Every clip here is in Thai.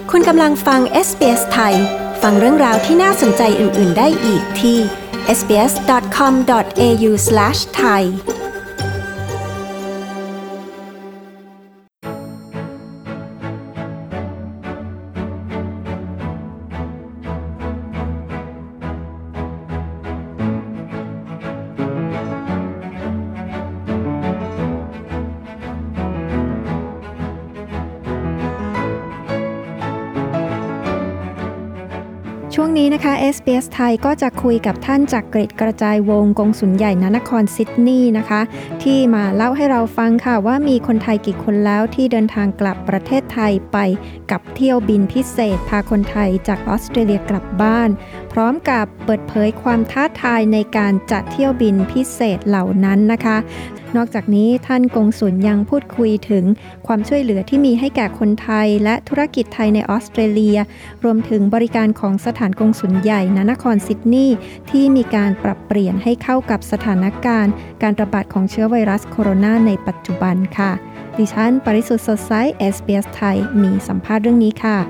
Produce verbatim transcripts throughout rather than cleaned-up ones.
คุณกำลังฟัง เอส บี เอส ไทยฟังเรื่องราวที่น่าสนใจอื่นๆได้อีกที่ เอส บี เอส ดอท คอม ดอท เอ ยู สแลช ไทยช่วงนี้นะคะ เอส บี เอส ไทยก็จะคุยกับท่านจักริดกระจายวงศ์กงสุลใหญ่ณนครซิดนีย์นะคะที่มาเล่าให้เราฟังค่ะว่ามีคนไทยกี่คนแล้วที่เดินทางกลับประเทศไทยไปกับเที่ยวบินพิเศษพาคนไทยจากออสเตรเลียกลับบ้านพร้อมกับเปิดเผยความท้าทายในการจัดเที่ยวบินพิเศษเหล่านั้นนะคะนอกจากนี้ท่านกงสุลยังพูดคุยถึงความช่วยเหลือที่มีให้แก่คนไทยและธุรกิจไทยในออสเตรเลียรวมถึงบริการของสถานกงสุลใหญ่ณนครซิดนีย์ที่มีการปรับเปลี่ยนให้เข้ากับสถานการณ์การระบาดของเชื้อไวรัสโคโรนาในปัจจุบันค่ะดิฉันปริสุทธิ์สดใส เอส บี เอส ไทยมีสัมภาษณ์เรื่องนี้ค่ะ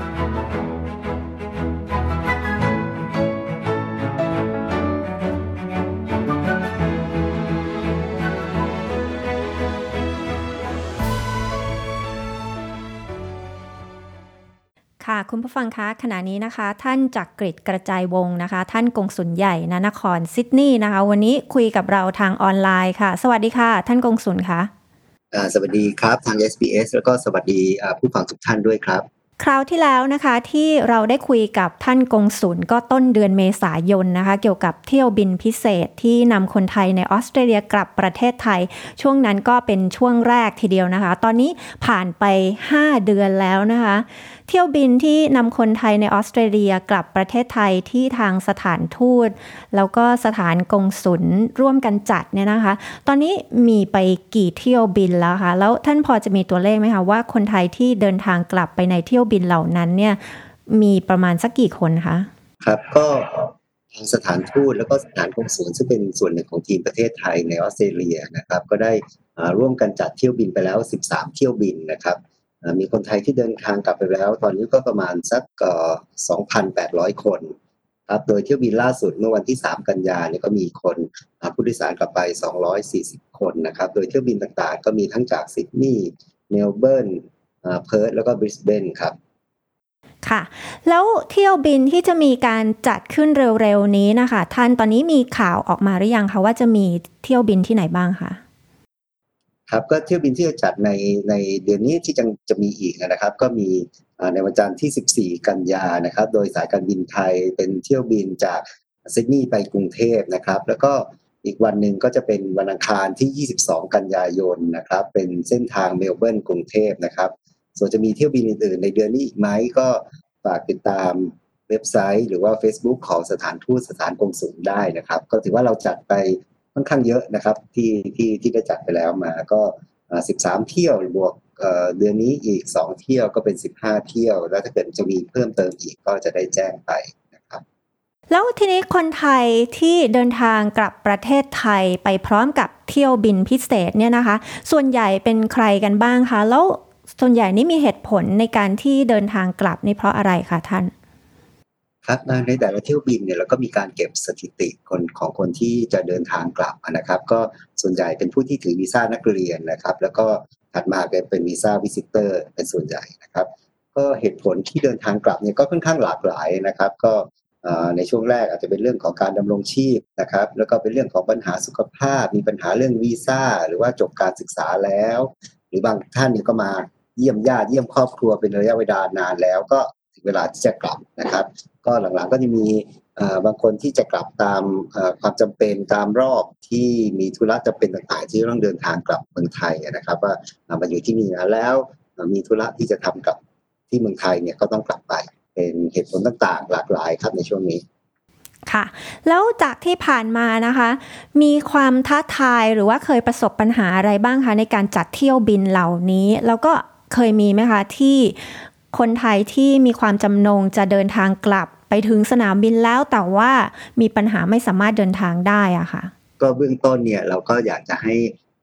ค่ะคุณผู้ฟังคะขณะนี้นะคะท่านจักริดกระจายวงศ์นะคะท่านกงสุลใหญ่ณนครซิดนีย์นะคะวันนี้คุยกับเราทางออนไลน์ค่ะสวัสดีค่ะท่านกงสุลคะอ่าสวัสดีครับทาง เอส บี เอส แล้วก็สวัสดีผู้ฟังทุกท่านด้วยครับคราวที่แล้วนะคะที่เราได้คุยกับท่านกงสุลก็ต้นเดือนเมษายนนะคะเกี่ยวกับเที่ยวบินพิเศษที่นำคนไทยในออสเตรเลียกลับประเทศไทยช่วงนั้นก็เป็นช่วงแรกทีเดียวนะคะตอนนี้ผ่านไปห้าเดือนแล้วนะคะเที่ยวบินที่นำคนไทยในออสเตรเลียกลับประเทศไทยที่ทางสถานทูตแล้วก็สถานกงสุลร่วมกันจัดเนี่ยนะคะตอนนี้มีไปกี่เที่ยวบินแล้วคะแล้วท่านพอจะมีตัวเลขไหมคะว่าคนไทยที่เดินทางกลับไปในเที่ยวบินเหล่านั้นเนี่ยมีประมาณสักกี่คนคะครับก็ทางสถานทูตแล้วก็สถานกงสุลซึ่งเป็นส่วนหนึ่งของทีมประเทศไทยในออสเตรเลียนะครับก็ได้ร่วมกันจัดเที่ยวบินไปแล้วสิบสามเที่ยวบินนะครับมีคนไทยที่เดินทางกลับไปแล้วตอนนี้ก็ประมาณสัก สองพันแปดร้อย คนครับโดยเที่ยวบินล่าสุดเมื่อวันที่สามกันยายนเนี่ยก็มีคนผู้โดยสารกลับไปสองร้อยสี่สิบคนนะครับโดยเที่ยวบินต่างๆก็มีทั้งจากซิดนีย์เมลเบิร์นเพิร์ธแล้วก็บริสเบนครับค่ะแล้วเที่ยวบินที่จะมีการจัดขึ้นเร็วๆนี้นะคะท่านตอนนี้มีข่าวออกมาหรือยังคะว่าจะมีเที่ยวบินที่ไหนบ้างคะครับก็เที่ยวบินที่จะจัดในในเดือนนี้ที่จะจะมีอีกนะครับก็มีในวันจันทร์ที่สิบสี่กันยายนนะครับโดยสายการบินไทยเป็นเที่ยวบินจากซิดนีย์ไปกรุงเทพนะครับแล้วก็อีกวันหนึ่งก็จะเป็นวันอังคารที่ยี่สิบสองกันยายนนะครับเป็นเส้นทางเมลเบิร์นกรุงเทพนะครับส่วนจะมีเที่ยวบินอื่นๆในเดือนนี้อีกไหมก็ฝากติดตามเว็บไซต์หรือว่า Facebook ของสถานทูตสถานกงสุลได้นะครับก็ถือว่าเราจัดไปค่อนข้างเยอะนะครับที่ที่ที่ได้จัดไปแล้วมาก็สิบสามเที่ยวบวกเดือนนี้อีกสองเที่ยวก็เป็นสิบห้าเที่ยวแล้วถ้าเกิดจะมีเพิ่มเติมอีกก็จะได้แจ้งไปนะครับแล้วทีนี้คนไทยที่เดินทางกลับประเทศไทยไปพร้อมกับเที่ยวบินพิเศษเนี่ยนะคะส่วนใหญ่เป็นใครกันบ้างคะแล้วส่วนใหญ่นี่มีเหตุผลในการที่เดินทางกลับนี่เพราะอะไรคะท่านครับในแต่ละเที่ยวบินเนี่ยเราก็มีการเก็บสถิติคนของคนที่จะเดินทางกลับนะครับก็ส่วนใหญ่เป็นผู้ที่ถือวีซ่านักเรียนนะครับแล้วก็ถัดมาเป็นวีซ่าวิสิเตอร์เป็นส่วนใหญ่นะครับก็เหตุผลที่เดินทางกลับเนี่ยก็ค่อนข้างหลากหลายนะครับก็ในช่วงแรกอาจจะเป็นเรื่องของการดำรงชีพนะครับแล้วก็เป็นเรื่องของปัญหาสุขภาพมีปัญหาเรื่องวีซ่าหรือว่าจบการศึกษาแล้วหรือบางท่านเนี่ยก็มาเยี่ยมญาติเยี่ยมครอบครัวเป็นระยะเวลานานแล้วก็ถึงเวลาที่จะกลับนะครับก็หลังๆก็จะมีบางคนที่จะกลับตามความจำเป็นตามรอบที่มีธุระจำเป็นต่างๆที่ต้องเดินทางกลับเมืองไทยนะครับว่ามาอยู่ที่นี่แล้วมีธุระที่จะทำกับที่เมืองไทยเนี่ยก็ต้องกลับไปเป็นเหตุผลต่างๆหลากหลายครับในช่วงนี้ค่ะแล้วจากที่ผ่านมานะคะมีความท้าทายหรือว่าเคยประสบปัญหาอะไรบ้างคะในการจัดเที่ยวบินเหล่านี้แล้วก็เคยมีไหมคะที่คนไทยที่มีความจำนงจะเดินทางกลับไปถึงสนามบินแล้วแต่ว่ามีปัญหาไม่สามารถเดินทางได้อะค่ะก็เบื้องต้นเนี่ยเราก็อยากจะให้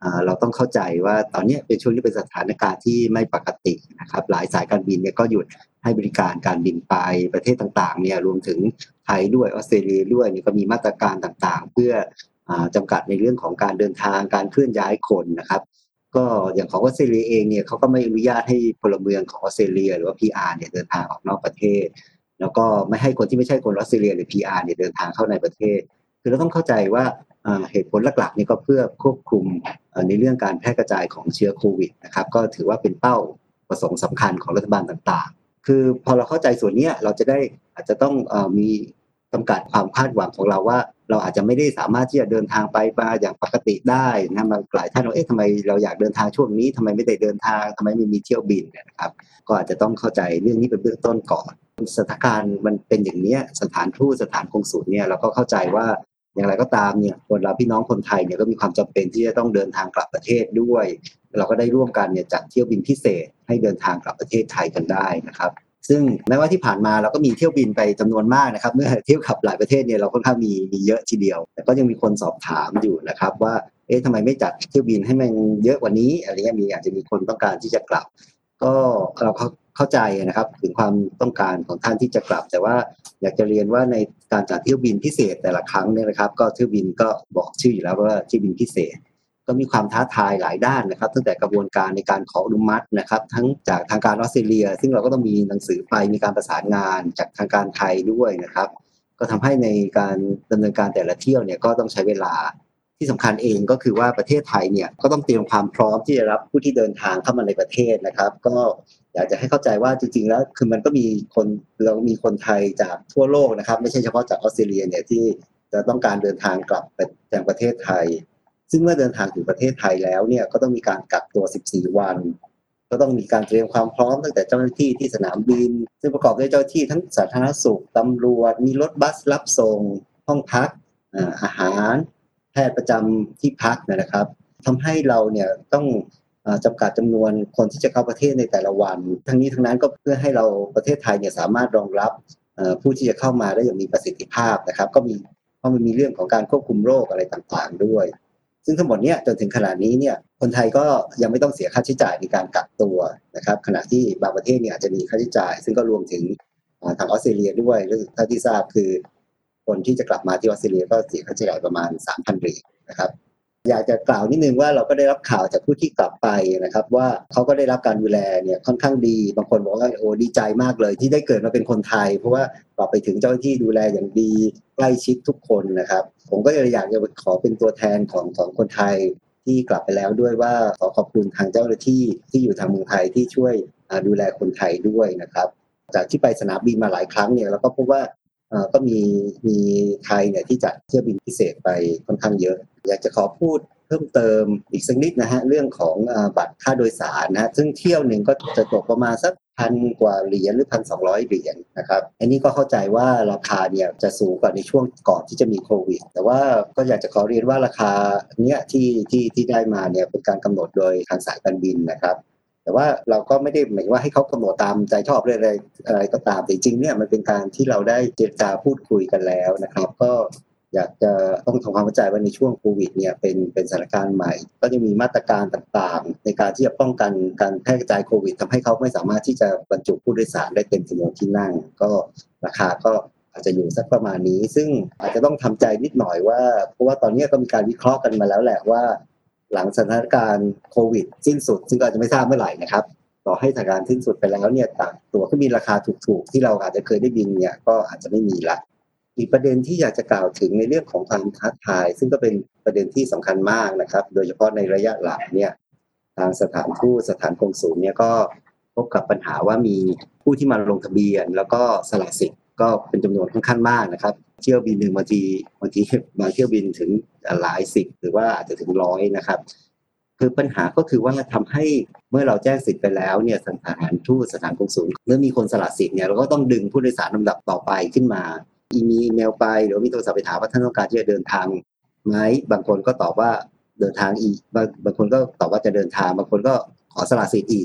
อ่าเราต้องเข้าใจว่าตอนนี้เป็นช่วงที่เป็นสถานการณ์ที่ไม่ปกตินะครับหลายสายการบินเนี่ยก็หยุดให้บริการการบินไปประเทศต่างๆเนี่ยรวมถึงไทยด้วยออสเตรเลียด้วยนี่ก็มีมาตรการต่างๆเพื่ออ่าจำกัดในเรื่องของการเดินทางการเคลื่อนย้ายคนนะครับก็อย่างของออสเตรเลียเองเนี่ยเขาก็ไม่อนุญาตให้พลเมืองของออสเตรเลียหรือว่า พี อาร์ เนี่ยเดินทางออกนอกประเทศแล้วก็ไม่ให้คนที่ไม่ใช่คนออสเตรเลียหรือ พี อาร์ เนี่ยเดินทางเข้าในประเทศคือเราต้องเข้าใจว่าเหตุผลหลักๆนี่ก็เพื่อควบคุมในเรื่องการแพร่กระจายของเชื้อโควิดนะครับก็ถือว่าเป็นเป้าประสงค์สำคัญของรัฐบาลต่างๆคือพอเราเข้าใจส่วนนี้เราจะได้อาจจะต้องเอ่อมีจำกัดความคาดหวังของเราว่าเราอาจจะไม่ได้สามารถที่จะเดินทางไปมาอย่างปกติได้นะบางหลายท่านว่าเอ๊ะทำไมเราอยากเดินทางช่วงนี้ทำไมไม่ได้เดินทางทำไมไม่มีเที่ยวบินนะครับก็อาจจะต้องเข้าใจเรื่องนี้เป็นเบื้องต้นก่อนสถานการณ์มันเป็นอย่างนี้สถานทูตสถานกงสุลเนี่ยเราก็เข้าใจว่าอย่างไรก็ตามเนี่ยคนเราพี่น้องคนไทยเนี่ยก็มีความจำเป็นที่จะต้องเดินทางกลับประเทศด้วยเราก็ได้ร่วมกันเนี่ยจัดเที่ยวบินพิเศษให้เดินทางกลับประเทศไทยกันได้นะครับซึ่งแม้ว่าที่ผ่านมาเราก็มีเที่ยวบินไปจำนวนมากนะครับเมื่อเที่ยวขับหลายประเทศเนี่ยเราค่อนข้างมีมีเยอะทีเดียวแต่ก็ยังมีคนสอบถามอยู่นะครับว่าเอ๊ะทำไมไม่จัดเที่ยวบินให้มันเยอะกว่านี้อะไรเงี้ยมีอาจจะมีคนต้องการที่จะกลับก็เราเข้าใจนะครับถึงความต้องการของท่านที่จะกลับแต่ว่าอยากจะเรียนว่าในการจัดเที่ยวบินพิเศษแต่ละครั้งเนี่ยนะครับก็เที่ยวบินก็บอกชื่ออยู่แล้วว่าเที่ยวบินพิเศษก็มีความท้าทายหลายด้านนะครับตั้งแต่กระบวนการในการขออนุมัตินะครับทั้งจากทางการออสเตรเลียซึ่งเราก็ต้องมีหนังสือไปมีการประสานงานจากทางการไทยด้วยนะครับก็ทำให้ในการดำเนินการแต่ละเที่ยวเนี่ยก็ต้องใช้เวลาที่สำคัญเองก็คือว่าประเทศไทยเนี่ยก็ต้องเตรียมความพร้อมที่จะรับผู้ที่เดินทางเข้ามาในประเทศนะครับก็อยากจะให้เข้าใจว่าจริงๆแล้วคือมันก็มีคนเรามีคนไทยจากทั่วโลกนะครับไม่ใช่เฉพาะจากออสเตรเลียเนี่ยที่จะต้องการเดินทางกลับไปยังประเทศไทยซึ่งเมื่อเดินทางถึงประเทศไทยแล้วเนี่ยก็ต้องมีการกักตัวสิบสี่วันก็ต้องมีการเตรียมความพร้อมตั้งแต่เจ้าหน้าที่ที่สนามบินซึ่งประกอบด้วยเจ้าหน้าที่ทั้งสาธารณสุขตำรวจมีรถบัสรับส่งห้องพักอาหารแพทย์ประจำที่พักนะครับทำให้เราเนี่ยต้องจำกัดจำนวนคนที่จะเข้าประเทศในแต่ละวันทั้งนี้ทั้งนั้นก็เพื่อให้เราประเทศไทยเนี่ยสามารถรองรับผู้ที่จะเข้ามาได้อย่างมีประสิทธิภาพนะครับก็มีเพราะมันมีเรื่องของการควบคุมโรคอะไรต่างๆด้วยซึ่งทั้งหมดเนี้ยจนถึงขนาดนี้เนี่ยคนไทยก็ยังไม่ต้องเสียค่าใช้จ่ายในการกักตัวนะครับขณะที่บางประเทศเนี่ยอาจจะมีค่าใช้จ่ายซึ่งก็รวมถึงทางออสเตรเลียด้วยหรือถ้าที่ทราบคือคนที่จะกลับมาที่ออสเตรเลียก็เสียค่าใช้จ่ายประมาณ สามพัน เหรียญนะครับอยากจะกล่าวนิดนึงว่าเราก็ได้รับข่าวจากผู้ที่กลับไปนะครับว่าเขาก็ได้รับการดูแลเนี่ยค่อนข้างดีบางคนบอกว่าโอ้ดีใจมากเลยที่ได้เกิดมาเป็นคนไทยเพราะว่ากลับไปถึงเจ้าหน้าที่ดูแลอย่างดีใกล้ชิดทุกคนนะครับผมก็เลยอยากจะขอเป็นตัวแทนของของคนไทยที่กลับไปแล้วด้วยว่าขอขอบคุณทางเจ้าหน้าที่ที่อยู่ทางเมืองไทยที่ช่วยดูแลคนไทยด้วยนะครับจากที่ไปสนามบินมาหลายครั้งเนี่ยเราก็พบว่าก็มีมีไทยเนี่ยที่จัดเที่ยวบินพิเศษไปค่อนข้างเยอะอยากจะขอพูดเพิ่มเติมอีกสักนิดนะฮะเรื่องของบัตรค่าโดยสารนะซึ่งเที่ยวหนึ่งก็จะตกประมาณสักพันกว่าเหรียญหรือพันสองร้อยเหรียญนะครับอันนี้ก็เข้าใจว่าราคาเนี่ยจะสูงกว่าในช่วงก่อนที่จะมีโควิดแต่ว่าก็อยากจะขอเรียนว่าราคาเนี้ยที่ที่ที่ได้มาเนี่ยเป็นการกำหนดโดยทางสายการบินนะครับแต่ว่าเราก็ไม่ได้หมายว่าให้เขากำหนดตามใจชอบเรื่องอะไรอะไรก็ตามแต่จริงๆเนี่ยมันเป็นการที่เราได้เจรจาพูดคุยกันแล้วนะครับก็อยากจะต้องทำความเข้าใจว่าในช่วงโควิดเนี่ยเป็นเป็นสถานการณ์ใหม่ก็จะมีมาตรการต่างๆในการที่จะป้องกันการแพร่กระจายโควิดทำให้เขาไม่สามารถที่จะบรรจุผู้โดยสารได้เต็มจำนวนที่นั่งก็ราคาก็อาจจะอยู่สักประมาณนี้ซึ่งอาจจะต้องทำใจนิดหน่อยว่าเพราะว่าตอนนี้ก็มีการวิเคราะห์กันมาแล้วแหละว่าหลังสถานการณ์โควิดสิ้นสุดซึ่งก็อาจจะไม่ทราบเมื่อไหร่นะครับต่อให้สถานการณ์สิ้นสุดไปแล้วเนี่ยต่างตั๋วเครื่องบินราคาถูกๆที่เราอาจจะเคยได้บินเนี่ยก็อาจจะไม่มีละอีกประเด็นที่อยากจะกล่าวถึงในเรื่องของความท้าทายซึ่งก็เป็นประเด็นที่สำคัญมากนะครับโดยเฉพาะในระยะหลังเนี่ยทางสถานทูตสถานกงสุลเนี่ยก็พบกับปัญหาว่ามีผู้ที่มาลงทะเบียนแล้วก็สละสิทธิ์ก็เป็นจำนวนค่อนข้างมากนะครับเที่ยวบินหนึ่งบางทีบางทีบางเที่ยวบินถึงหลายสิบหรือว่าอาจจะถึงร้อยนะครับคือปัญหาก็คือว่าทำให้เมื่อเราแจ้งสิทธิ์ไปแล้วเนี่ยสถานทูตสถานกงสุลเมื่อมีคนสละสิทธิ์เนี่ยเราก็ต้องดึงผู้โดยสารลำดับต่อไปขึ้นมามีอีเมลไปหรือมีโทรศัพท์ไปถามว่าท่านต้องการที่จะเดินทางไหมบางคนก็ตอบว่าเดินทางอีกบางบางคนก็ตอบว่าจะเดินทางบางคนก็ขอสละสิทธิ์อีก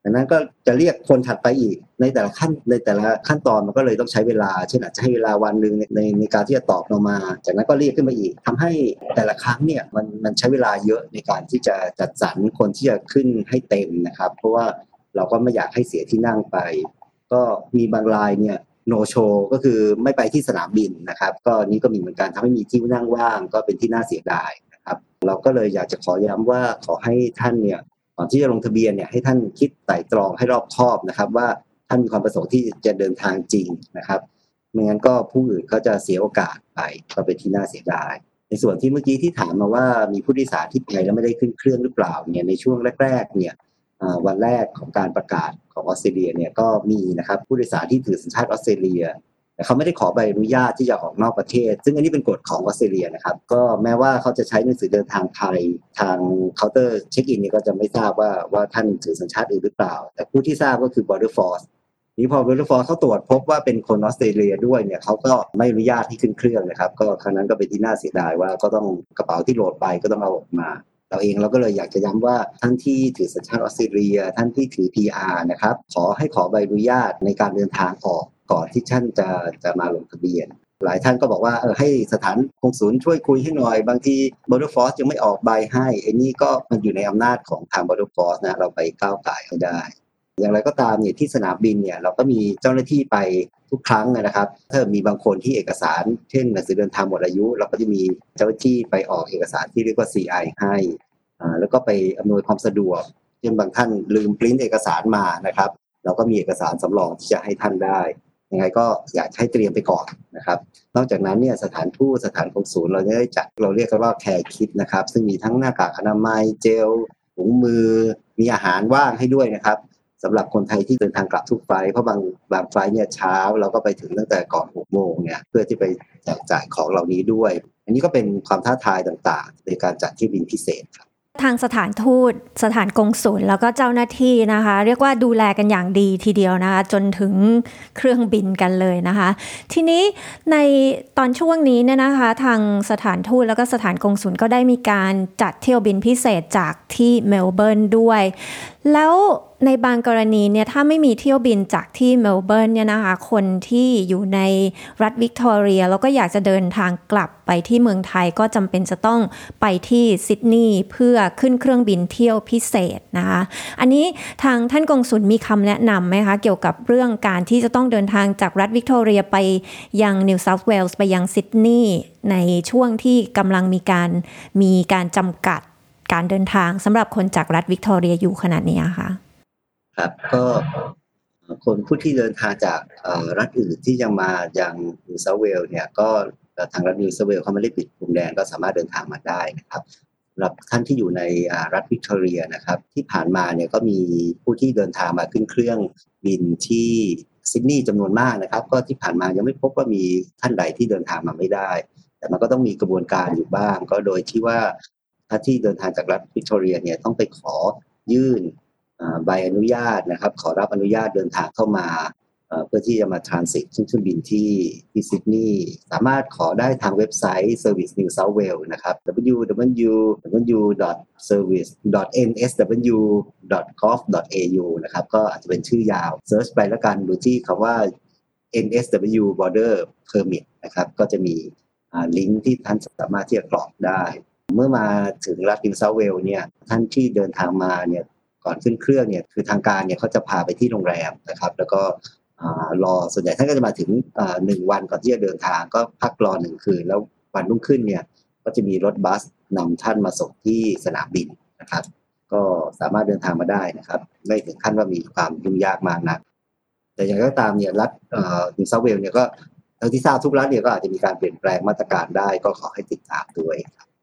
ดังนั้นก็จะเรียกคนถัดไปอีกในแต่ละขั้นในแต่ละขั้นตอนมันก็เลยต้องใช้เวลาเช่นอาจจะให้เวลาวันนึงในในการที่จะตอบเรามาจากนั้นก็เรียกขึ้นมาอีกทำให้แต่ละครั้งเนี่ยมันมันใช้เวลาเยอะในการที่จะจัดสรรคนที่จะขึ้นให้เต็มนะครับเพราะว่าเราก็ไม่อยากให้เสียที่นั่งไปก็มีบางรายเนี่ยno show ก็คือไม่ไปที่สนามบินนะครับก็นี้ก็มีเหมือนกันทำให้มีที่นั่งว่างก็เป็นที่น่าเสียดายนะครับเราก็เลยอยากจะขอย้ำว่าขอให้ท่านเนี่ยก่อนที่จะลงทะเบียนเนี่ยให้ท่านคิดไตร่ตรองให้รอบคอบนะครับว่าท่านมีความประสงค์ที่จะเดินทางจริงนะครับไม่งั้นก็ผู้อื่นก็จะเสียโอกาสไปก็เป็นที่น่าเสียดายในส่วนที่เมื่อกี้ที่ถามมาว่ามีผู้โดยสารที่ไปแล้วไม่ได้ขึ้นเครื่องหรือเปล่าเนี่ยในช่วงแรกๆเนี่ยวันแรกของการประกาศของออสเตรเลียเนี่ยก็มีนะครับผู้โดยสารที่ถือสัญชาติออสเตรเลียแต่เขาไม่ได้ขอใบอนุญาตที่จะออกนอกประเทศซึ่งอันนี้เป็นกฎของออสเตรเลียนะครับก็แม้ว่าเขาจะใช้หนังสือเดินทางไทยทางเคาน์เตอร์เช็คอินเนี่ยก็จะไม่ทราบว่าว่าท่านถือสัญชาติอื่นหรือเปล่าแต่ผู้ที่ทราบก็คือ Border Force นี้พอ Border Force เขาตรวจพบว่าเป็นคนออสเตรเลียด้วยเนี่ยเขาก็ไม่อนุญาตให้ขึ้นเครื่องนะครับก็ครั้งนั้นก็เป็นที่น่าเสียดายว่าก็ต้องกระเป๋าที่โหลดไปก็ต้องเอาออกมาเราเองเราก็เลยอยากจะย้ำว่าท่านที่ถือสัญชาติออสเตรเลียท่านที่ถือ พี อาร์ นะครับขอให้ขอใบอนุญาตในการเดินทางออกก่อนที่ท่านจะจะมาลงทะเบียนหลายท่านก็บอกว่าเออให้สถานกงสุลช่วยคุยให้หน่อยบางที Border Force ยังไม่ออกใบให้ไอ้นี่ก็มันอยู่ในอำนาจของทาง Border Force นะเราไปก้าวก่ายไม่ได้อย่างไรก็ตามเนี่ยที่สนามบินเนี่ยเราก็มีเจ้าหน้าที่ไปทุกครั้งนะครับถ้ามีบางคนที่เอกสารเช่นหนังสือเดินทางหมดอายุเราก็จะมีเจ้าหน้าที่ไปออกเอกสารที่เรียกว่า ซี ไอ ให้อ่าแล้วก็ไปอำนวยความสะดวกเช่นบางท่านลืมปริ้นเอกสารมานะครับเราก็มีเอกสารสำรองที่จะให้ท่านได้ยังไงก็อยากให้เตรียมไปก่อนนะครับนอกจากนั้นเนี่ยสถานทูตสถานกงสุลเราได้จัดเราเรียกกันว่าแคร์คิทนะครับซึ่งมีทั้งหน้ากากอนามัยเจลถุงมือมีอาหารว่างให้ด้วยนะครับสำหรับคนไทยที่เดินทางกลับทุกไฟล์เพราะบางบางไฟล์เนี่ยเช้าเราก็ไปถึงตั้งแต่ก่อนหกโมงเนี่ยเพื่อที่ไปแจกจ่ายของเหล่านี้ด้วยอันนี้ก็เป็นความท้าทายต่างๆในการจัดเที่ยวบินพิเศษครับทางสถานทูตสถานกงสุลแล้วก็เจ้าหน้าที่นะคะเรียกว่าดูแลกันอย่างดีทีเดียวนะคะจนถึงเครื่องบินกันเลยนะคะทีนี้ในตอนช่วงนี้เนี่ยนะคะทางสถานทูตแล้วก็สถานกงสุลก็ได้มีการจัดเที่ยวบินพิเศษจากที่เมลเบิร์นด้วยแล้วในบางกรณีเนี่ยถ้าไม่มีเที่ยวบินจากที่เมลเบิร์นเนี่ยนะคะคนที่อยู่ในรัฐวิกตอเรียแล้วก็อยากจะเดินทางกลับไปที่เมืองไทยก็จำเป็นจะต้องไปที่ซิดนีย์เพื่อขึ้นเครื่องบินเที่ยวพิเศษนะคะอันนี้ทางท่านกงสุลมีคำแนะนำไหมคะเกี่ยวกับเรื่องการที่จะต้องเดินทางจากรัฐวิกตอเรียไปยังนิวเซาท์เวลส์ไปยังซิดนีย์ในช่วงที่กำลังมีการมีการจำกัดการเดินทางสำหรับคนจากรัฐวิกตอเรียอยู่ขนาดนี้ค่ะครับก็คนผู้ที่เดินทางจากรัฐอื่นที่ยังมายังนิวเซาท์เวลส์เนี่ยก็ทางรัฐนิวเซาท์เวลส์เขาไม่ได้ปิดพรมแดนก็สามารถเดินทางมาได้นะครับสำหรับท่านที่อยู่ในรัฐวิกตอเรียนะครับที่ผ่านมาเนี่ยก็มีผู้ที่เดินทางมาขึ้นเครื่องบินที่ซิดนีย์จำนวนมากนะครับก็ที่ผ่านมายังไม่พบว่ามีท่านใดที่เดินทางมาไม่ได้แต่มันก็ต้องมีกระบวนการอยู่บ้างก็โดยที่ว่าถ้าที่เดินทางจากรัฐวิกตอเรียเนี่ยต้องไปขอยื่นใบอนุญาตนะครับขอรับอนุญาตเดินทางเข้ามาเพื่อที่จะมาทรานสิตขึ้นเครื่องบินที่ที่ซิดนีย์สามารถขอได้ทางเว็บไซต์ Service New South Wales นะครับ ดับเบิลยู ดับเบิลยู ดับเบิลยู ดอท เซอร์วิส ดอท เอ็น เอส ดับเบิลยู ดอท จี โอ วี ดอท เอ ยู นะครับก็อาจจะเป็นชื่อยาวเซิร์ชไปแล้วกันดูที่คำว่า เอ็น เอส ดับเบิลยู Border Permit นะครับก็จะมีลิงก์ที่ท่านสามารถที่จะกรอกได้เมื่อมาถึงรัฐนิวเซาท์เวลส์เนี่ยท่านที่เดินทางมาเนี่ยก่อนขึ้นเครื่องเนี่ยคือทางการเนี่ยเขาจะพาไปที่โรงแรมนะครับแล้วก็รอส่วนใหญ่ท่านก็จะมาถึงหนึ่งวันก่อนที่จะเดินทางก็พักรอหนึ่งคืนแล้ววันรุ่งขึ้นเนี่ยก็จะมีรถบัสนำท่านมาส่งที่สนามบินนะครับก็สามารถเดินทางมาได้นะครับไม่ถึงขั้นว่ามีความยุ่งยากมากนักแต่อย่างไรก็ตามเนี่ยรัฐนิวเซาท์เวลส์เนี่ยก็เท่าที่ทราบทุกรัฐเนี่ยก็อาจจะมีการเปลี่ยนแปลงมาตรการได้ก็ขอให้ติดตามด้วย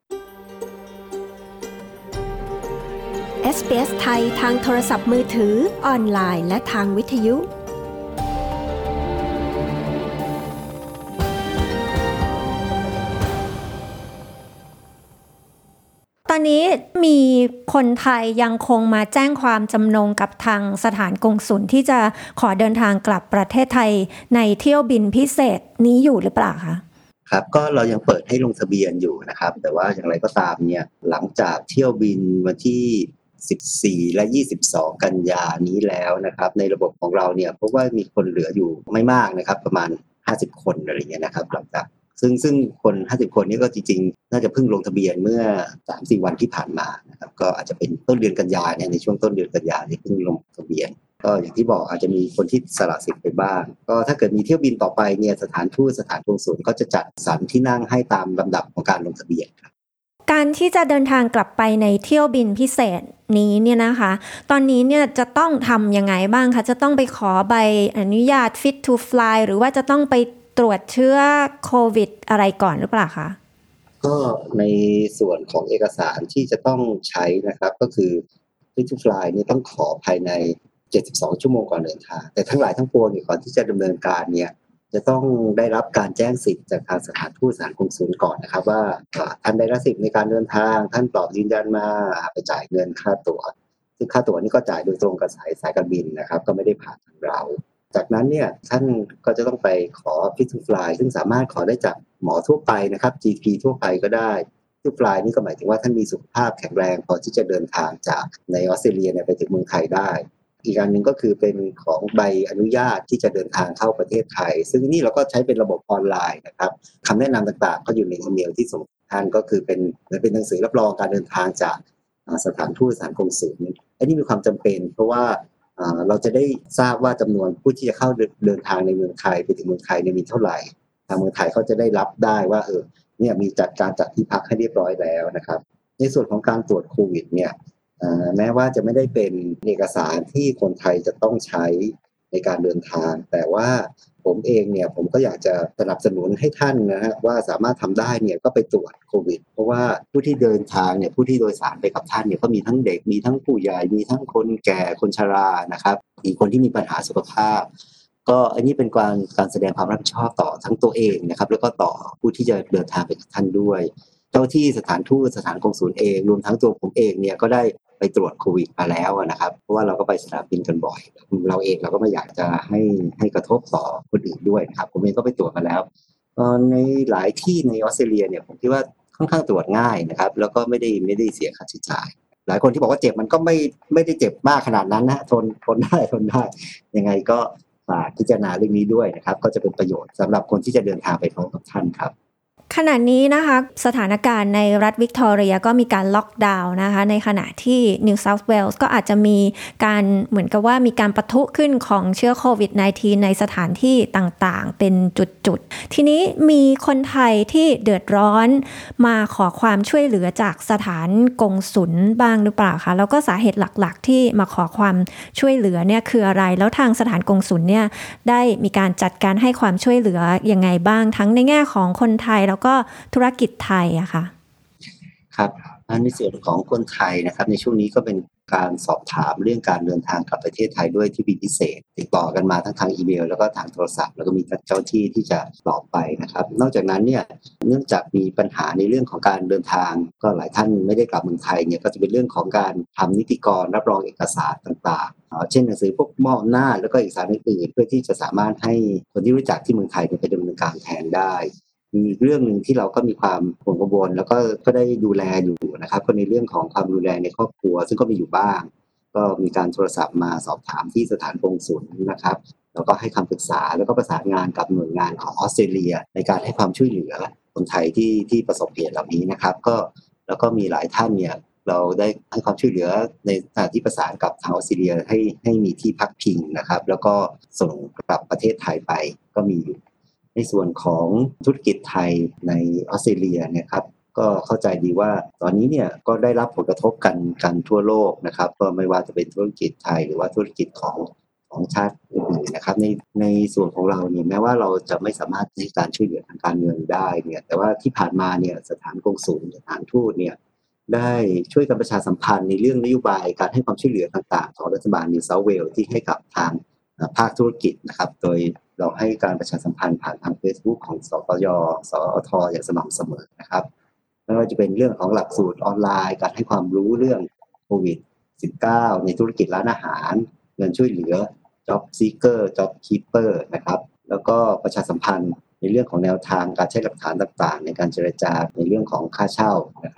เอส บี เอส ไทยทางโทรศัพท์มือถือออนไลน์และทางวิทยุตอนนี้มีคนไทยยังคงมาแจ้งความจำนงกับทางสถานกงสุลที่จะขอเดินทางกลับประเทศไทยในเที่ยวบินพิเศษนี้อยู่หรือเปล่าคะครับก็เรายังเปิดให้ลงทะเบียนอยู่นะครับแต่ว่าอย่างไรก็ตามเนี่ยหลังจากเที่ยวบินวันที่สิบสี่และยี่สิบสองกันยานี้แล้วนะครับในระบบของเราเนี่ยพบว่ามีคนเหลืออยู่ไม่มากนะครับประมาณห้าสิบคนอะไรอย่างเงี้ยนะครับหลังจากซึ่งซึ่งคนห้าสิบคนนี้ก็จริงๆน่าจะเพิ่งลงทะเบียนเมื่อ สามถึงสี่ วันที่ผ่านมานะครับก็อาจจะเป็นต้นเดือนกันยาเนี่ยในช่วงต้นเดือนกันยาที่เพิ่งลงทะเบียนก็อย่างที่บอกอาจจะมีคนที่สละสิทธิ์ไปบ้างก็ถ้าเกิดมีเที่ยวบินต่อไปเนี่ยสถานทูตสถานกงสุลก็จะจัดสรรที่นั่งให้ตามลำดับของการลงทะเบียนครับการที่จะเดินทางกลับไปในเที่ยวบินพิเศษนี้เนี่ยนะคะตอนนี้เนี่ยจะต้องทำยังไงบ้างคะจะต้องไปขอใบอนุญาต Fit to Fly หรือว่าจะต้องไปตรวจเชื้อโควิดอะไรก่อนหรือเปล่าคะก็ในส่วนของเอกสารที่จะต้องใช้นะครับก็คือ Fit to Fly นี่ต้องขอภายในเจ็ดสิบสองชั่วโมงก่อนเดินทางแต่ทั้งหลายทั้งปวงเนี่ยก่อนที่จะดำเนินการเนี่ยจะต้องได้รับการแจ้งสิทธิ์จากทางสถานทูตสถานกงสุลก่อนนะครับว่าท่านได้รับสิทธิ์ในการเดินทางท่านตอบยืนยันมาไปจ่ายเงินค่าตั๋วซึ่งค่าตั๋วนี่ก็จ่ายโดยตรงกับสายสายการบินนะครับก็ไม่ได้ผ่านทางเราจากนั้นเนี่ยท่านก็จะต้องไปขอ Fit to Fly ซึ่งสามารถขอได้จากหมอทั่วไปนะครับ จี พี ทั่วไปก็ได้ Fit to Fly นี่ก็หมายถึงว่าท่านมีสุขภาพแข็งแรงพอที่จะเดินทางจากในออสเตรเลียเนี่ยไปถึงเมืองไทยได้อีกอันหนึ่งก็คือเป็นของใบอนุญาตที่จะเดินทางเข้าประเทศไทยซึ่งนี่เราก็ใช้เป็นระบบออนไลน์นะครับคำแนะนำต่างๆก็อยู่ในอีเมลที่ส่งท่านก็คือเป็นเหมือนเป็นหนังสือรับรองการเดินทางจากสถานทูตสถานกงสุลอันนี้มีความจำเป็นเพราะว่าเราจะได้ทราบว่าจำนวนผู้ที่จะเข้าเดินทางในเมืองไทยไปถึงเมืองไทยเนี่ยมีเท่าไหร่ทางเมืองไทยเขาจะได้รับได้ว่าเออเนี่ยมีจัดการจัดที่พักให้เรียบร้อยแล้วนะครับในส่วนของการตรวจโควิดเนี่ยแม้ว่าจะไม่ได้เป็นเอกสารที่คนไทยจะต้องใช้ในการเดินทางแต่ว่าผมเองเนี่ยผมก็อยากจะสนับสนุนให้ท่านนะฮะว่าสามารถทำได้เนี่ยก็ไปตรวจโควิดเพราะว่าผู้ที่เดินทางเนี่ยผู้ที่โดยสารไปกับท่านเนี่ยก็มีทั้งเด็กมีทั้งผู้ใหญ่มีทั้งคนแก่คนชรานะครับมีคนที่มีปัญหาสุขภาพก็อันนี้เป็นการการแสดงความรับผิดชอบต่อทั้งตัวเองนะครับแล้วก็ต่อผู้ที่จะเดินทางไปกับท่านด้วยเจ้าที่สถานทูตสถานกงสุลเองรวมทั้งตัวผมเองเนี่ยก็ได้ไปตรวจโควิดมาแล้วนะครับเพราะว่าเราก็ไปสนามบินกันบ่อยเราเองเราก็ไม่อยากจะให้ให้กระทบต่อคนอื่นด้วยนะครับผมเองก็ไปตรวจมาแล้วในหลายที่ในออสเตรเลียเนี่ยผมคิดว่าค่อนข้างตรวจง่ายนะครับแล้วก็ไม่ได้ไม่ได้เสียค่าใช้จ่ายหลายคนที่บอกว่าเจ็บมันก็ไม่ไม่ได้เจ็บมากขนาดนั้นนะทนทนได้ทนได้ยังไงก็ฝากพิจารณาเรื่องนี้ด้วยนะครับก็จะเป็นประโยชน์สำหรับคนที่จะเดินทางไปพร้อมกับท่านครับขณะนี้นะคะสถานการณ์ในรัฐวิกตอเรียก็มีการล็อกดาวน์นะคะในขณะที่นิวเซาท์เวลส์ก็อาจจะมีการเหมือนกับว่ามีการปะทุขึ้นของเชื้อโควิด สิบเก้า ในสถานที่ต่างๆเป็นจุดๆทีนี้มีคนไทยที่เดือดร้อนมาขอความช่วยเหลือจากสถานกงสุลบ้างหรือเปล่าคะแล้วก็สาเหตุหลักๆที่มาขอความช่วยเหลือเนี่ยคืออะไรแล้วทางสถานกงสุลเนี่ยได้มีการจัดการให้ความช่วยเหลือยังไงบ้างทั้งในแง่ของคนไทยแล้วก็ธุรกิจไทยอะค่ะครับในส่วนของคนไทยนะครับในช่วงนี้ก็เป็นการสอบถามเรื่องการเดินทางกลับประเทศไทยด้วยที่บินพิเศษติดต่อกันมาทั้งทางอีเมลแล้วก็ทางโทรศัพท์แล้วก็มีเจ้าที่ที่จะตอบไปนะครับนอกจากนั้นเนี่ยเนื่องจากมีปัญหาในเรื่องของการเดินทางก็หลายท่านไม่ได้กลับเมืองไทยเนี่ยก็จะเป็นเรื่องของการทำนิติกรรับรองเอกสารต่างๆเช่นหนังสือพวกมอบอำนาจแล้วก็เอกสารอื่นๆเพื่อที่จะสามารถให้คนที่รู้จักที่เมืองไทยไปดำเนินการแทนได้มีเรื่องหนึ่งที่เราก็มีความห่วงกังวลแล้วก็ก็ได้ดูแลอยู่นะครับก็ในเรื่องของความดูแลในครอบครัวซึ่งก็มีอยู่บ้างก็มีการโทรศัพท์มาสอบถามที่สถานกงสุลนะครับแล้วก็ให้คำปรึกษาแล้วก็ประสานงานกับหน่วยงานของออสเตรเลียในการให้ความช่วยเหลือคนไทยที่ที่ประสบเหตุเหล่านี้นะครับก็แล้วก็มีหลายท่านเนี่ยเราได้ให้ความช่วยเหลือในสถานที่ประสานกับทางออสเตรเลียให้ให้มีที่พักพิงนะครับแล้วก็ส่งกลับประเทศไทยไปก็มีอยู่ในส่วนของธุรกิจไทยในออสเตรเลียเนี่ยครับก็เข้าใจดีว่าตอนนี้เนี่ยก็ได้รับผลกระทบกันกันทั่วโลกนะครับก็ไม่ว่าจะเป็นธุรกิจไทยหรือว่าธุรกิจของของชาติอื่นๆนะครับในในส่วนของเราเนี่ยแม้ว่าเราจะไม่สามารถให้การช่วยเหลือทางการเงินได้เนี่ยแต่ว่าที่ผ่านมาเนี่ยสถานกงสุลสถานทูตเนี่ยได้ช่วยกันประชาสัมพันธ์ในเรื่องนโยบายการให้ความช่วยเหลือต่างๆของรัฐบาลนิวเซาท์เวลส์ที่ให้กับทางภาคธุรกิจนะครับโดยเราให้การประชาสัมพันธ์ผ่านทาง Facebook ของสปย.สอท.อย่างสม่ำเสมอนะครับไม่ว่าจะเป็นเรื่องของหลักสูตรออนไลน์การให้ความรู้เรื่องโควิด สิบเก้า ในธุรกิจร้านอาหารเงินช่วยเหลือ Job Seeker Job Keeper นะครับแล้วก็ประชาสัมพันธ์ในเรื่องของแนวทางการใช้หลักฐานต่างๆในการเจรจาในเรื่องของค่าเช่านะครับ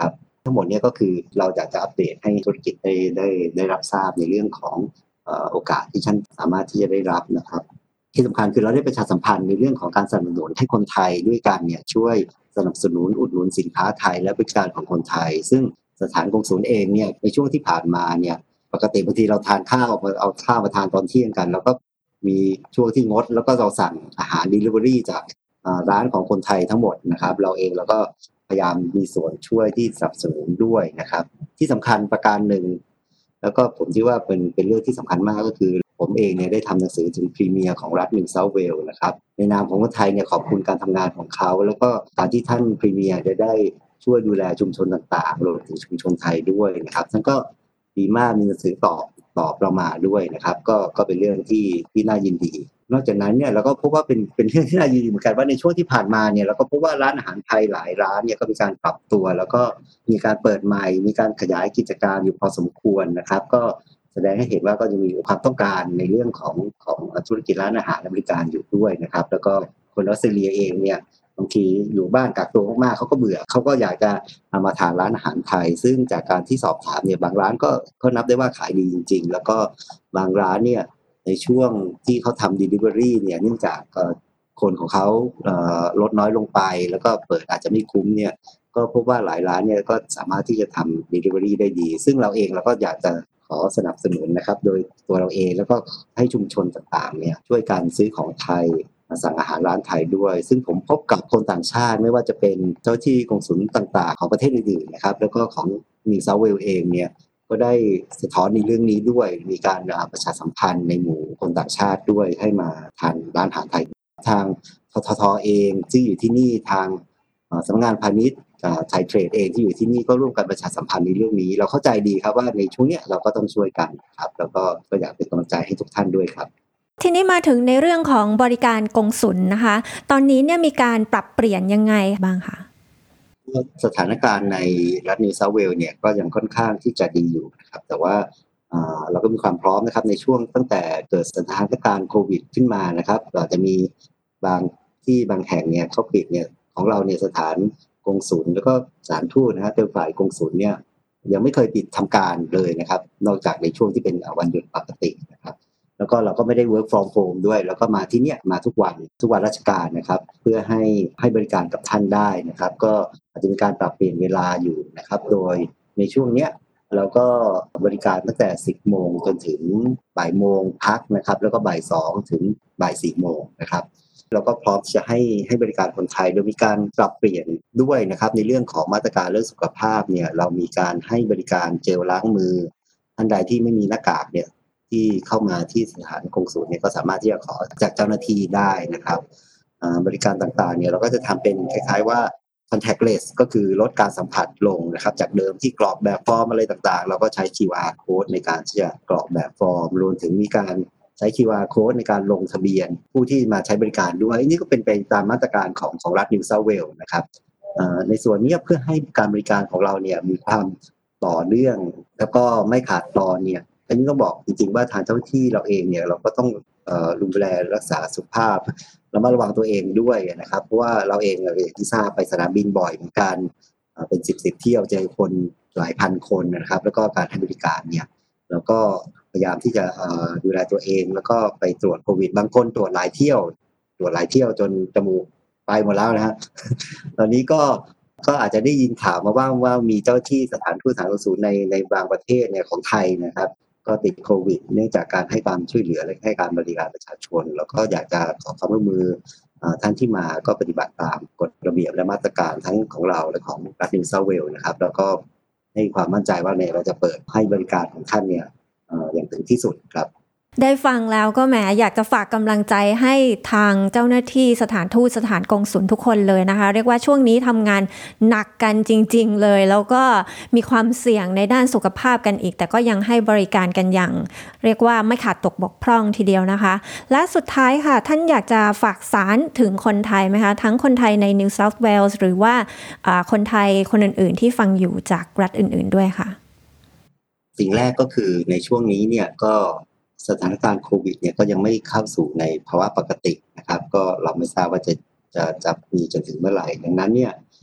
ทั้งหมดนี้ก็คือเราอยากจะอัปเดตให้ธุรกิจได้ได้ได้รับทราบในเรื่องของเอ่อโอกาสที่ท่านสามารถที่จะได้รับนะครับที่สำคัญคือเราได้ประชาสัมพันธ์ในเรื่องของการสนับสนุนให้คนไทยด้วยกันเนี่ยช่วยสนับสนุนอุดหนุนสินค้าไทยและบริการของคนไทยซึ่งสถานกงสุลเองเนี่ยในช่วงที่ผ่านมาเนี่ยปกติบางทีเราทานข้าวเอาข้าวมาทานตอนเที่ยงกันแล้วก็มีช่วงที่งดแล้วก็เราสั่งอาหาร delivery จากร้านของคนไทยทั้งหมดนะครับเราเองเราก็พยายามมีส่วนช่วยที่สนับสนุนด้วยนะครับที่สำคัญประการหนึ่งแล้วก็ผมคิดว่าเป็นเป็นเรื่องที่สำคัญมากก็คือผมเองเนี่ยได้ทำหนังสือถึงพรีเมียร์ของรัฐนิวเซาท์เวลส์นะครับในนามของคนไทยเนี่ยขอบคุณการทำงานของเขาแล้วก็การที่ท่านพรีเมียร์ได้ได้ช่วยดูแลชุมชนต่างๆรวมถึงชุมชนไทยด้วยนะครับท่านก็ดีมากมีหนังสือตอบตอบเรามาด้วยนะครับก็ก็เป็นเรื่องที่ที่น่ายินดีนอกจากนั้นเนี่ยเราก็พบว่าเป็นเป็นเรื่องที่น่ายินดีเหมือนกันว่าในช่วงที่ผ่านมาเนี่ยเราก็พบว่าร้านอาหารไทยหลายร้านเนี่ยก็มีการปรับตัวแล้วก็มีการเปิดใหม่มีการขยายกิจการอยู่พอสมควรนะครับก็แสดงให้เห็นว่าก็จะมีความต้องการในเรื่องของของธุรกิจร้านอาหารและบริการอยู่ด้วยนะครับแล้วก็คนออสเตรเลียเองเนี่ยบางทีอยู่บ้านกักตัวมากๆเขาก็เบื่อเขาก็อยากจะมาทานร้านอาหารไทยซึ่งจากการที่สอบถามเนี่ยบางร้านก็ก็นับได้ว่าขายดีจริงๆแล้วก็บางร้านเนี่ยในช่วงที่เขาทำ delivery เนี่ยเนื่องจากคนของเขาลดน้อยลงไปแล้วก็เปิดอาจจะไม่คุ้มเนี่ยก็พบว่าหลายร้านเนี่ยก็สามารถที่จะทำ delivery ได้ดีซึ่งเราเองเราก็อยากจะขอสนับสนุนนะครับโดยตัวเราเองแล้วก็ให้ชุมชนต่างๆเนี่ยช่วยกันซื้อของไทยมาสั่งอาหารร้านไทยด้วยซึ่งผมพบกับคนต่างชาติไม่ว่าจะเป็นเจ้าที่กงสุลต่างๆของประเทศอื่นๆนะครับแล้วก็ของนิวเซาท์เวลส์เองเนี่ยก็ได้สะท้อนในเรื่องนี้ด้วยมีการประชาสัมพันธ์ในหมู่คนต่างชาติด้วยให้มาทานร้านอาหารไทยทางทททเองที่อยู่ที่นี่ทางสำนักงานพาณิชย์ไทยเทรดเองที่อยู่ที่นี่ก็ร่วมกันประชาสัมพันธ์ในเรื่องนี้เราเข้าใจดีครับว่าในช่วงนี้เราก็ต้องช่วยกันครับแล้วก็ก็อยากเป็นกำลังใจให้ทุกท่านด้วยครับทีนี้มาถึงในเรื่องของบริการกงสุลนะคะตอนนี้เนี่ยมีการปรับเปลี่ยนยังไงบ้างคะสถานการณ์ในรัฐนิวเซาท์เวลส์เนี่ยก็ยังค่อนข้างที่จะดีอยู่นะครับแต่ว่าเราก็มีความพร้อมนะครับในช่วงตั้งแต่เกิดสถานการณ์โควิดขึ้นมานะครับเราจะมีบางที่บางแห่งเนี่ยเขาปิดเนี่ยของเราเนี่ยสถานกงสุลแล้วก็สถานทูตนะครับโดยฝ่ายกงสุลเนี่ยยังไม่เคยปิดทำการเลยนะครับนอกจากในช่วงที่เป็นวันหยุดปกตินะครับแล้วก็เราก็ไม่ได้ work from home ด้วยแล้วก็มาที่เนี่ยมาทุกวันทุกวันราชการนะครับเพื่อให้ให้บริการกับท่านได้นะครับก็อาจจะมีการปรับเปลี่ยนเวลาอยู่นะครับโดยในช่วงเนี้ยเราก็บริการตั้งแต่สิบโมงจนถึงบ่ายโมงพักนะครับแล้วก็บ่ายสองถึงบ่ายสี่โมงนะครับเราก็พร้อมจะให้ให้บริการคนไทยโดยมีการปรับเปลี่ยนด้วยนะครับในเรื่องของมาตรการเรื่องสุขภาพเนี่ยเรามีการให้บริการเจลล้างมือท่านใดที่ไม่มีหน้ากากเนี่ยที่เข้ามาที่สถานกงสุลเนี่ยก็สามารถที่จะขอจากเจ้าหน้าที่ได้นะครับบริการต่างๆเนี่ยเราก็จะทำเป็นคล้ายๆว่า contactless ก็คือลดการสัมผัสลงนะครับจากเดิมที่กรอกแบบฟอร์มอะไรต่างๆเราก็ใช้ คิว อาร์ code ในการที่จะกรอกแบบฟอร์มรวมถึงมีการใช้ คิว อาร์ code ในการลงทะเบียนผู้ที่มาใช้บริการด้วยนี่ก็เป็นไปตามมาตรการของของรัฐนิวเซาท์เวลส์นะครับในส่วนนี้เพื่อให้การบริการของเราเนี่ยมีความต่อเนื่องแล้วก็ไม่ขาดตอนเนี่ยอันนี้ต้องบอกจริงๆว่าทางเจ้าที่เราเองเนี่ยเราก็ต้องดูแลรักษาสุขภาพระมัดระวังตัวเองด้วยนะครับเพราะว่าเราเองที่ทราบไปสนามบินบ่อยเหมือนกันเป็นสิบสิบเที่ยวเจอคนหลายพันคนนะครับแล้วก็การให้บริการเนี่ยเราก็พยายามที่จะดูแลตัวเองแล้วก็ไปตรวจโควิดบางคนตรวจหลายเที่ยวตรวจหลายเที่ยวจนจมูกไปหมดแล้วนะฮะตอนนี้ก็ก็อาจจะได้ยินข่าวมาบ้างว่ามีเจ้าที่สถานทูตสถานกงสุลในในบางประเทศเนี่ยของไทยนะครับก็ติดโควิดเนื่องจากการให้ความช่วยเหลือและให้การบริการประชาชนแล้วก็อยากจะขอความร่วมมือท่านที่มาก็ปฏิบัติตามกฎระเบียบและมาตรการทั้งของเราและของรัฐนิวเซาท์เวลส์นะครับแล้วก็ให้ความมั่นใจว่าเนี่ยเราจะเปิดให้บริการของท่านเนี่ยอย่างถึงที่สุดครับได้ฟังแล้วก็แหมอยากจะฝากกำลังใจให้ทางเจ้าหน้าที่สถานทูตสถานกงสุลทุกคนเลยนะคะเรียกว่าช่วงนี้ทำงานหนักกันจริงๆเลยแล้วก็มีความเสี่ยงในด้านสุขภาพกันอีกแต่ก็ยังให้บริการกันอย่างเรียกว่าไม่ขาดตกบกพร่องทีเดียวนะคะและสุดท้ายค่ะท่านอยากจะฝากสารถึงคนไทยไหมคะทั้งคนไทยใน New South Wales หรือว่าคนไทยคนอื่นๆที่ฟังอยู่จากรัฐอื่นๆด้วยค่ะสิ่งแรกก็คือในช่วงนี้เนี่ยก็สถานการณ์โควิดเนี่ยก็ยังไม่เข้าสู่ในภาวะปกตินะครับก็เราไม่ทราบว่าจะจะจะมีจนถึงเมื่อไหร่ดังนั้นเนี่ย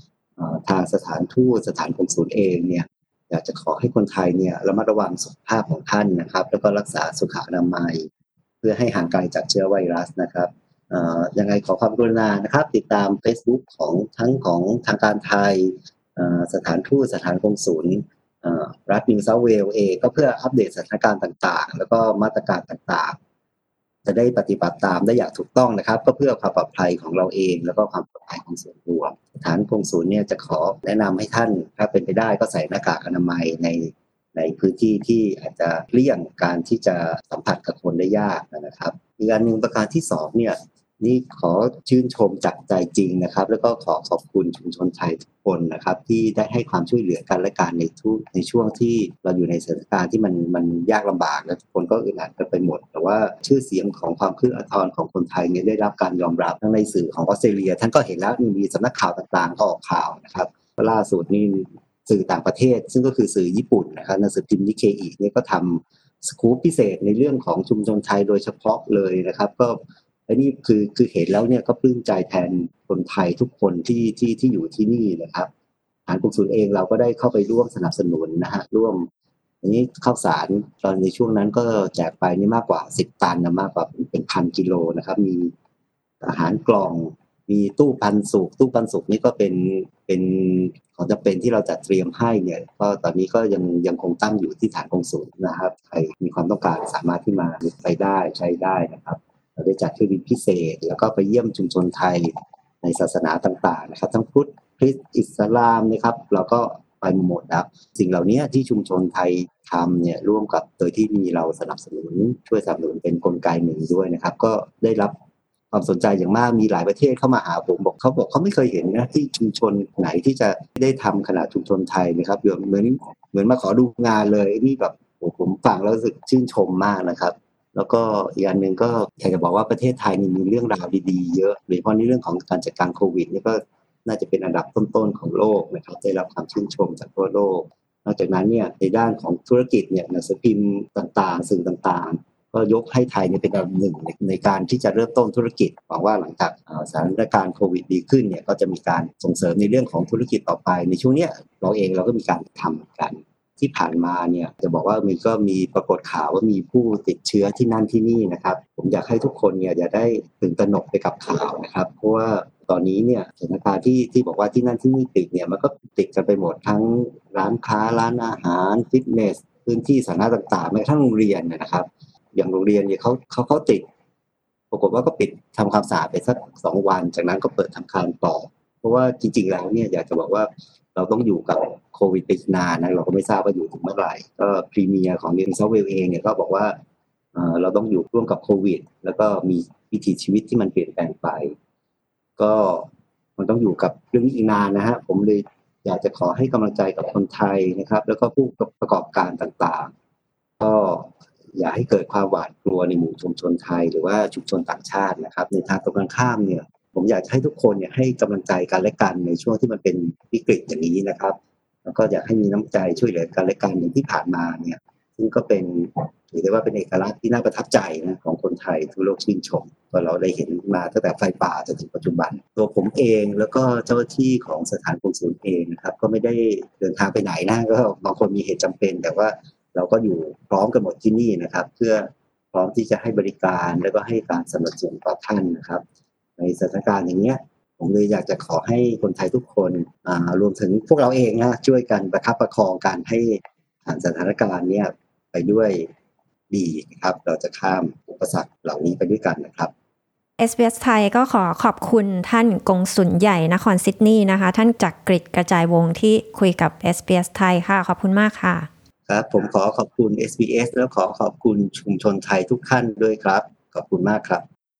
ทางสถานทูตสถานกงสุลเองเนี่ยอยากจะขอให้คนไทยเนี่ยระมัดระวังสุขภาพของท่านนะครับแล้วก็รักษาสุขอนามัยเพื่อให้ห่างไกลจากเชื้อไวรัสนะครับยังไงขอความกรุณานะครับติดตาม Facebook ของทั้งของทางการไทยสถานทูตสถานกงสุลรัฐนิวเซาท์เวลส์เองก็เพื่ออัปเดตสถานการณ์ต่างๆแล้วก็มาตรการต่างๆจะได้ปฏิบัติตามได้อย่างถูกต้องนะครับก็เพื่อความปลอดภัยของเราเองแล้วก็ความปลอดภัยของส่วนรวมสถานกงสุลเนี่ยจะขอแนะนำให้ท่านถ้าเป็นไปได้ก็ใส่หน้ากากอนามัยในในพื้นที่ที่อาจจะเลี่ยงการที่จะสัมผัสกับคนได้ยากนะครับอีกอันหนึ่งประการที่สองเนี่ยนี่ขอชื่นชมจากใจจริงนะครับแล้วก็ขอขอบคุณชุมชนไทยทุกคนนะครับที่ได้ให้ความช่วยเหลือกันและกันในทุกในช่วงที่เราอยู่ในสถานการณ์ที่มันมันยากลำบากและทุกคนก็อึดอัดกันไปหมดแต่ว่าชื่อเสียงของความซื่ออาทรของคนไทยเนี่ยได้รับการยอมรับทั้งในสื่อของออสเตรเลียท่านก็เห็นแล้วมีสำนักข่าวต่างๆก็ออกข่าวนะครับล่าสุดนี่สื่อต่างประเทศซึ่งก็คือสื่อญี่ปุ่นนะครับหนังสือพิมพ์นิเคอิเนี่ยก็ทำสกู๊ปพิเศษในเรื่องของชุมชนไทยโดยเฉพาะเลยนะครับก็อันนี้คือคือเห็นแล้วเนี่ยก็ปลื้มใจแทนคนไทยทุกคนที่ที่ที่อยู่ที่นี่นะครับฐานกงสุลเองเราก็ได้เข้าไปร่วมสนับสนุนนะฮะร่วมอันนี้ข้าวสารตอนในช่วงนั้นก็แจกไปนี่มากกว่าสิบตันนะมากกว่าเป็นพันกิโลนะครับมีอาหารกล่องมีตู้ปันสุกตู้ปันสุกนี่ก็เป็นเป็นของจำเป็นที่เราจัดเตรียมให้เนี่ยก็ตอนนี้ก็ยังยังคงตั้งอยู่ที่ฐานกงสุลนะครับใครมีความต้องการสามารถที่มาไปได้ใช้ได้นะครับเราได้จัดเที่ยวบินพิเศษแล้วก็ไปเยี่ยมชุมชนไทยในศาสนาต่างๆนะครับทั้งพุทธคริสต์อิสลามนะครับเราก็ไปหมดครับสิ่งเหล่านี้ที่ชุมชนไทยทำเนี่ยร่วมกับโดยที่มีเราสนับสนุนช่วยสนับสนุนเป็นกลไกหนึ่งด้วยนะครับก็ได้รับความสนใจอย่างมากมีหลายประเทศเข้ามาหาผมบอกเขาบอกเขาไม่เคยเห็นนะที่ชุมชนไหนที่จะได้ทำขนาดชุมชนไทยนะครับเหมือนเหมือนมาขอดูงานเลยนี่แบบผมฟังแล้วรู้สึกชื่นชมมากนะครับแล้วก็อีกอันหนึ่งก็อยากจะบอกว่าประเทศไทยมีเรื่องราวดีๆเยอะโดยเฉพาะในเรื่องของการจัดการโควิดนี่ก็น่าจะเป็นอันดับต้นๆของโลกนะครับได้รับความชื่นชมจากทั่วโลกนอกจากนั้นเนี่ยในด้านของธุรกิจเนี่ยหนังสือพิมพ์ต่างๆสื่อต่างๆก็ยกให้ไทยเป็นอันดับหนึ่งในการที่จะเริ่มต้นธุรกิจหวังว่าหลังจากสถานการณ์โควิดดีขึ้นเนี่ยก็จะมีการส่งเสริมในเรื่องของธุรกิจต่อไปในช่วงนี้เราเองเราก็มีการทำกันที่ผ่านมาเนี่ยจะบอกว่ามีก็มีปรากฏข่าวว่ามีผู้ติดเชื้อที่นั่นที่นี่นะครับผมอยากให้ทุกคนเนี่ยอย่าได้ตื่นตระหนกไปกับข่าวนะครับเพราะว่าตอนนี้เนี่ยสถานการณ์ที่ที่บอกว่าที่นั่นที่นี่ติดเนี่ยมันก็ติดกันไปหมดทั้งร้านค้าร้านอาหารฟิตเนสพื้นที่สาธารณะต่างๆแม้กระทั่งโรงเรียนนะครับอย่างโรงเรียนเนี่ยเขาเขาเขาติดปรากฏว่าก็ปิดทำความสะอาดไปสักสองวันจากนั้นก็เปิดทำการต่อเพราะว่าจริงๆแล้วเนี่ยอยากจะบอกว่าเราต้องอยู่กับโควิดไปนานนะเราก็ไม่ทราบว่าอยู่ถึงเมื่อไหร่ก็พรีเมียร์ของนิวเซาท์เวลส์เองเนี่ยก็บอกว่าเอ่อเราต้องอยู่ร่วมกับโควิดแล้วก็มีวิถีชีวิตที่มันเปลี่ยนแปลงไปก็มันต้องอยู่กับเรื่องนี้อีกนานนะฮะผมเลยอยากจะขอให้กำลังใจกับคนไทยนะครับแล้วก็ผู้ประกอบการต่างๆก็อย่าให้เกิดความหวาดกลัวในหมู่ชุมชนไทยหรือว่าชุมชนต่างชาตินะครับในทางตรงกันข้ามเนี่ยผมอยากให้ทุกคนเนี่ยให้กำลังใจกันและกันในช่วงที่มันเป็นวิกฤตอย่างนี้นะครับแล้วก็อยากให้มีน้ำใจช่วยเหลือกันและกันอย่างที่ผ่านมาเนี่ยซึ่งก็เป็นถือได้ว่าเป็นเอกลักษณ์ที่น่าประทับใจนะของคนไทยทั่วโลกชื่นชมก็เราได้เห็นมาตั้งแต่ไฟป่าจนถึงปัจจุบันตัวผมเองแล้วก็เจ้าหน้าที่ของสถานกงสุลเองนะครับก็ไม่ได้เดินทางไปไหนนะก็บางคนมีเหตุจำเป็นแต่ว่าเราก็อยู่พร้อมกันหมดที่นี่นะครับเพื่อพร้อมที่จะให้บริการแล้วก็ให้การสนับสนุนต่อท่านนะครับในสถานการณ์อย่างเนี้ยผมเลยอยากจะขอให้คนไทยทุกคนอ่ารวมถึงพวกเราเองนะช่วยกันประคับประคองกันให้ผ่านสถานการณ์เนี้ยไปด้วยดีนะครับเราจะข้ามอุปสรรคเหล่านี้ไปด้วยกันนะครับเอส บี เอส ไทยก็ขอขอบคุณท่านกงสุลใหญ่นครซิดนีย์นะคะท่านจักริดกระจายวงศ์ที่คุยกับ เอส บี เอส ไทยค่ะขอบคุณมากค่ะครับผมขอขอบคุณ เอส บี เอส แล้วขอขอบคุณชุมชนไทยทุกท่านด้วยครับขอบคุณมากครับ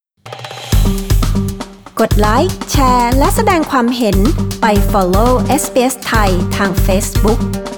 กดไลค์แชร์และแสดงความเห็นไป follow เอส บี เอส ไทยทาง Facebook